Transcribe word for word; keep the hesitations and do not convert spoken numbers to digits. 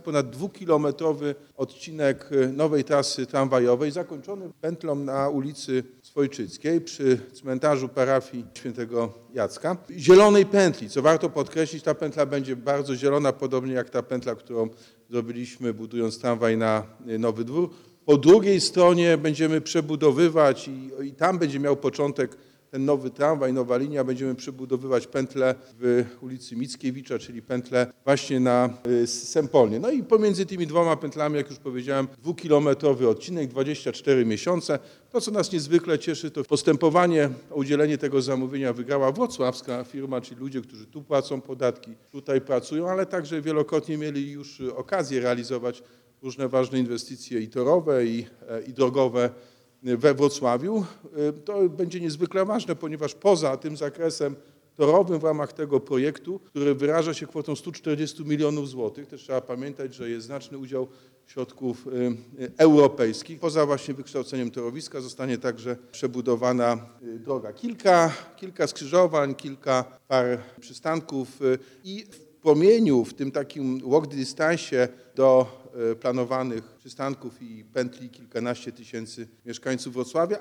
Ponad dwukilometrowy odcinek nowej trasy tramwajowej zakończony pętlą na ulicy Swojczyckiej przy cmentarzu parafii świętego Jacka. Zielonej pętli, co warto podkreślić, ta pętla będzie bardzo zielona, podobnie jak ta pętla, którą zrobiliśmy budując tramwaj na Nowy Dwór. Po drugiej stronie będziemy przebudowywać i, i tam będzie miał początek ten nowy tramwaj, nowa linia. Będziemy przebudowywać pętlę w ulicy Mickiewicza, czyli pętlę właśnie na Sępolnie. No i pomiędzy tymi dwoma pętlami, jak już powiedziałem, dwukilometrowy odcinek, dwadzieścia cztery miesiące. To, co nas niezwykle cieszy, to postępowanie o udzielenie tego zamówienia wygrała wrocławska firma, czyli ludzie, którzy tu płacą podatki, tutaj pracują, ale także wielokrotnie mieli już okazję realizować różne ważne inwestycje i torowe, i, i drogowe we Wrocławiu. To będzie niezwykle ważne, ponieważ poza tym zakresem torowym w ramach tego projektu, który wyraża się kwotą stu czterdziestu milionów złotych, też trzeba pamiętać, że jest znaczny udział środków europejskich. Poza właśnie wykształceniem torowiska zostanie także przebudowana droga. Kilka, kilka skrzyżowań, kilka par przystanków i w promieniu, w tym takim walk dystansie do planowanych przystanków i pętli kilkanaście tysięcy mieszkańców Wrocławia,